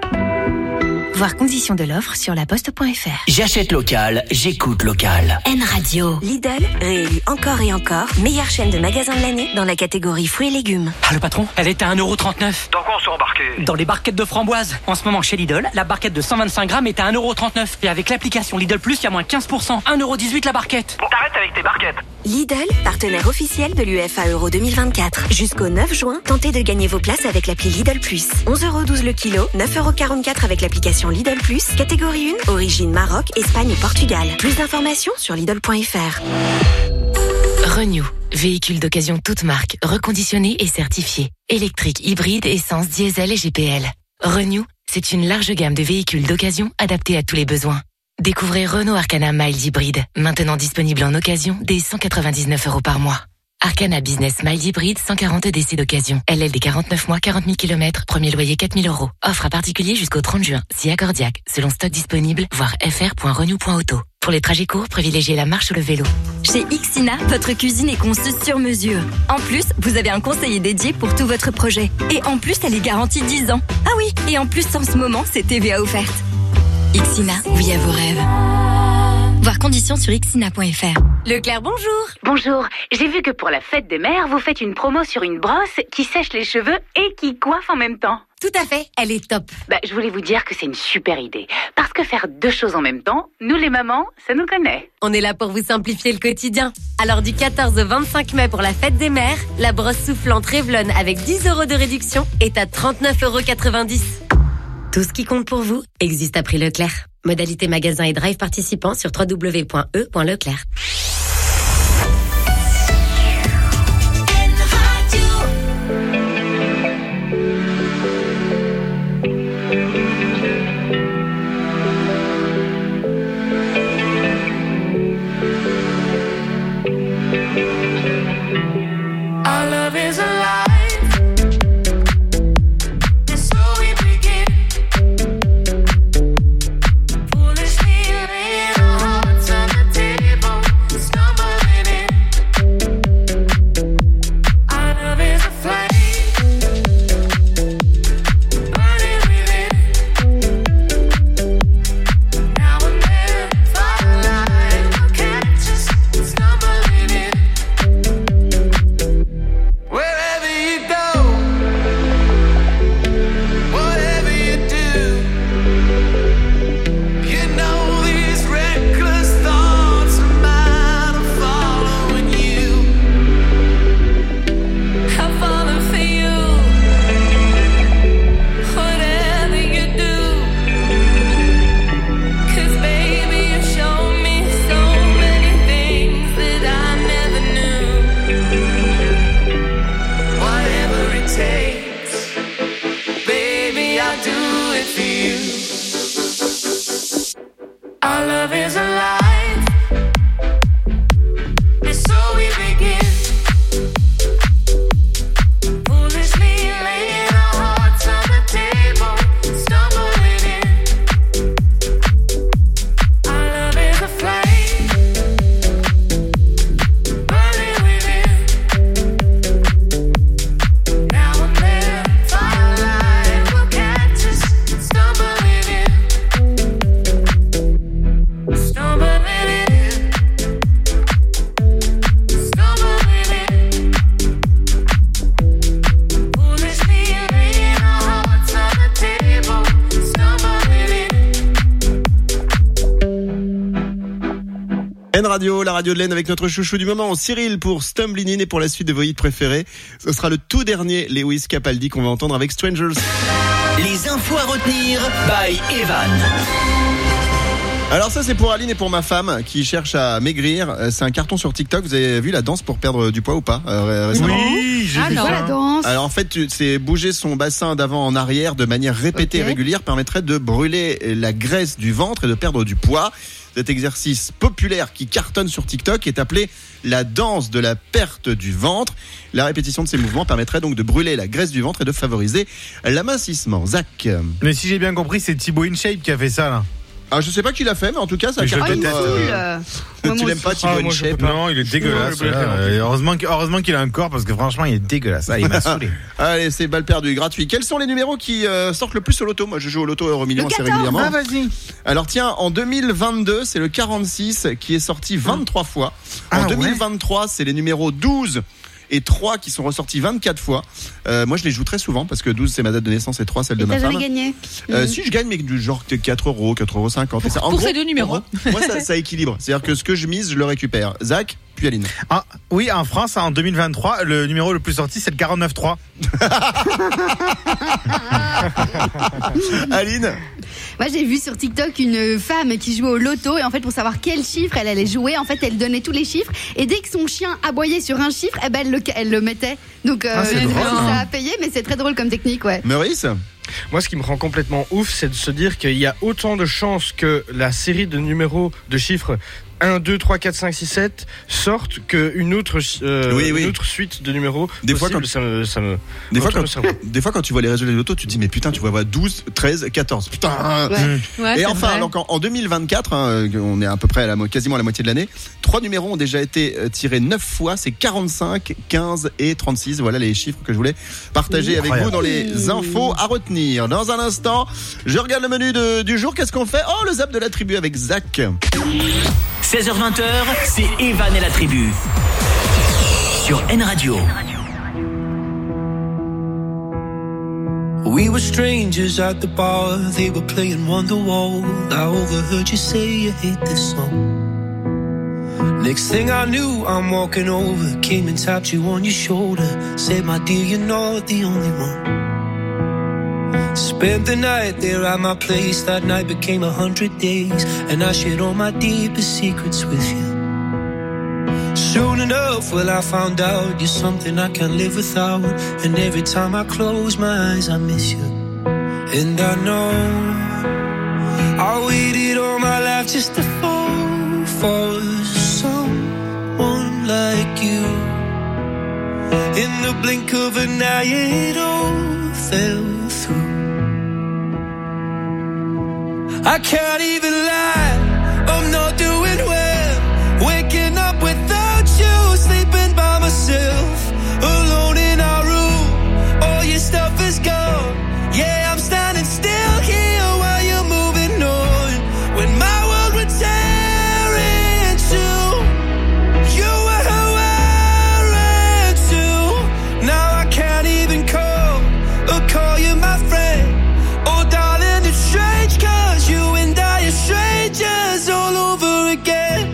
Voir conditions de l'offre sur laposte point f r. J'achète local, j'écoute local. N Radio. Lidl, réélu encore et encore, meilleure chaîne de magasins de l'année dans la catégorie fruits et légumes. Ah, le patron, elle est à un euro trente-neuf. Dans quoi on s'est embarqué? Dans les barquettes de framboises. En ce moment chez Lidl, la barquette de cent vingt-cinq grammes est à un euro trente-neuf. Et avec l'application Lidl Plus, il y a moins quinze pour cent. un euro dix-huit la barquette. Bon, t'arrêtes avec tes barquettes. Lidl, partenaire officiel de l'U F A Euro deux mille vingt-quatre. Jusqu'au neuf juin, tentez de gagner vos places avec l'appli Lidl Plus. onze euros douze le kilo, neuf euros quarante-quatre avec l'application Lidl Plus. Catégorie un, origine Maroc, Espagne et Portugal. Plus d'informations sur Lidl point f r. Renew, véhicule d'occasion toute marque, reconditionné et certifié. Électrique, hybride, essence, diesel et G P L. Renew, c'est une large gamme de véhicules d'occasion adaptés à tous les besoins. Découvrez Renault Arcana Mild Hybride, maintenant disponible en occasion dès cent quatre-vingt-dix-neuf euros par mois. Arcana Business Mild Hybride, cent quarante D C d'occasion. L L D quarante-neuf mois, quarante mille kilomètres, premier loyer quatre mille euros. Offre à particulier jusqu'au trente juin, si accordiaque, selon stock disponible, voir f r point renew point auto. Pour les trajets courts, privilégiez la marche ou le vélo. Chez Ixina, votre cuisine est conçue sur mesure. En plus, vous avez un conseiller dédié pour tout votre projet. Et en plus, elle est garantie dix ans. Ah oui, et en plus, en ce moment, c'est T V A offerte. Ixina, oui à vos rêves. Voir conditions sur ixina point f r. Leclerc, bonjour. Bonjour. J'ai vu que pour la fête des mères, vous faites une promo sur une brosse qui sèche les cheveux et qui coiffe en même temps. Tout à fait, elle est top. Bah, je voulais vous dire que c'est une super idée. Parce que faire deux choses en même temps, nous les mamans, ça nous connaît. On est là pour vous simplifier le quotidien. Alors du quatorze au vingt-cinq mai pour la fête des mères, la brosse soufflante Revlon avec dix euros de réduction est à trente-neuf euros quatre-vingt-dix. Tout ce qui compte pour vous existe à prix Leclerc. Modalité magasin et drive participants sur w w w point e point leclerc. Our love is alive. N Radio, la radio de l'Aisne avec notre chouchou du moment, Cyril pour Stumbling In et pour la suite de vos hits préférés. Ce sera le tout dernier Lewis Capaldi qu'on va entendre avec Strangers. Les infos à retenir by Evan. Alors ça c'est pour Aline et pour ma femme qui cherche à maigrir. C'est un carton sur TikTok. Vous avez vu la danse pour perdre du poids ou pas euh, récemment? Oui, j'ai ah, vu non. ça. La danse. Alors en fait, c'est bouger son bassin d'avant en arrière de manière répétée Okay. et régulière permettrait de brûler la graisse du ventre et de perdre du poids. Cet exercice populaire qui cartonne sur TikTok est appelé la danse de la perte du ventre. La répétition de ces mouvements permettrait donc de brûler la graisse du ventre et de favoriser l'amincissement. Zach. Mais si j'ai bien compris, c'est Thibaut InShape qui a fait ça là. Ah, je sais pas qui l'a fait, mais en tout cas, ça Mais je cartonne. le déteste. euh, Tu l'aimes pas, Thibaut Ah, moi, je InShape? peux pas. Non, il est dégueulasse. Ouais, là. ouais, Et heureusement, qu'- heureusement qu'il a un corps parce que franchement, il est dégueulasse. Ah, il m'a saoulé. Allez, c'est balle perdue, gratuit. Quels sont les numéros qui euh, sortent le plus au loto? Moi, je joue au loto Euro Million assez régulièrement. Ah, vas-y. Alors tiens, en deux mille vingt-deux, c'est le quarante-six qui est sorti vingt-trois fois. En Ah, ouais. deux mille vingt-trois, c'est les numéros douze et trois qui sont ressortis vingt-quatre fois. Euh, moi, je les joue très souvent parce que douze, c'est ma date de naissance et trois, celle de Et ma t'as femme. jamais gagné. Euh, Mhm. Si je gagne, mais du genre quatre euros, quatre euros cinquante. Et ça, en pour gros, ces deux numéros. Moi, moi, ça, ça équilibre. C'est-à-dire que ce que je mise, je le récupère. Zach, puis Aline. Ah, oui, en France, en deux mille vingt-trois, le numéro le plus sorti, c'est le quarante-neuf trois. Aline. Moi, j'ai vu sur TikTok une femme qui jouait au loto et en fait, pour savoir quel chiffre elle allait jouer, en fait, elle donnait tous les chiffres et dès que son chien aboyait sur un chiffre, eh ben, elle le, elle le mettait. Donc, euh, Ah, c'est je sais drôle, pas si hein. ça a payé, mais c'est très drôle comme technique, ouais. Maurice. Moi, ce qui me rend complètement ouf, c'est de se dire qu'il y a autant de chances que la série de numéros de chiffres un, deux, trois, quatre, cinq, six, sept sortent qu'une autre, euh, Oui, oui. une autre suite de numéros. Des fois, possibles. quand- ça me, ça me Des fois, retourne quand, le cerveau. des fois, quand tu vois les résultats de l'auto, tu te dis, mais putain, tu vas voir douze, treize, quatorze. Putain. Ouais. Ouais, Et c'est enfin, vrai. donc en, en deux mille vingt-quatre, hein, on est à peu près à la, mo- quasiment à la moitié de l'année, trois numéros ont déjà été euh, tirés neuf fois, c'est quarante-cinq, quinze et trente-six. Voilà les chiffres que je voulais partager avec vous dans les infos à retenir. Dans un instant, je regarde le menu de- du jour. Qu'est-ce qu'on fait? Oh, le zap de la tribu avec Zach. seize heures vingt, c'est Evan et la tribu. Sur N Radio. We were strangers at the bar, they were playing Wonderwall. I overheard you say you hate this song. Next thing I knew, I'm walking over, came and tapped you on your shoulder. Said, my dear, you're not the only one. Spent the night there at my place, that night became a hundred days. And I shared all my deepest secrets with you. Soon enough, well, I found out you're something I can't live without. And every time I close my eyes, I miss you. And I know I waited all my life just to fall for someone like you. In the blink of an eye, it all fell through. I can't even lie, I'm not doing well. Waking up without you, sleeping by myself, alone in our room. All your stuff is gone. Yeah, I'm standing still here while you're moving on. When my world would tear in two, you were who I ran to. Now I can't even call or call you my friend. Oh darling, it's strange, cause you and I are strangers all over again.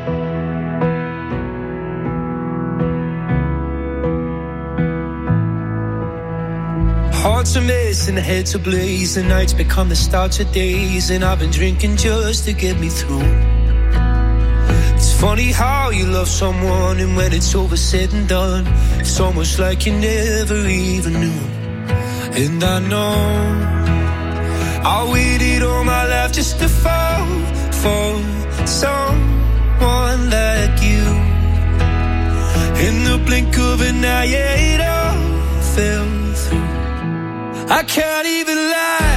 Hearts are mess and heads are blaze. The nights become the start of days. And I've been drinking just to get me through. It's funny how you love someone, and when it's over said and done, it's almost like you never even knew. And I know I waited all my life just to fall for someone like you. In the blink of an eye, it all fell through. I can't even lie,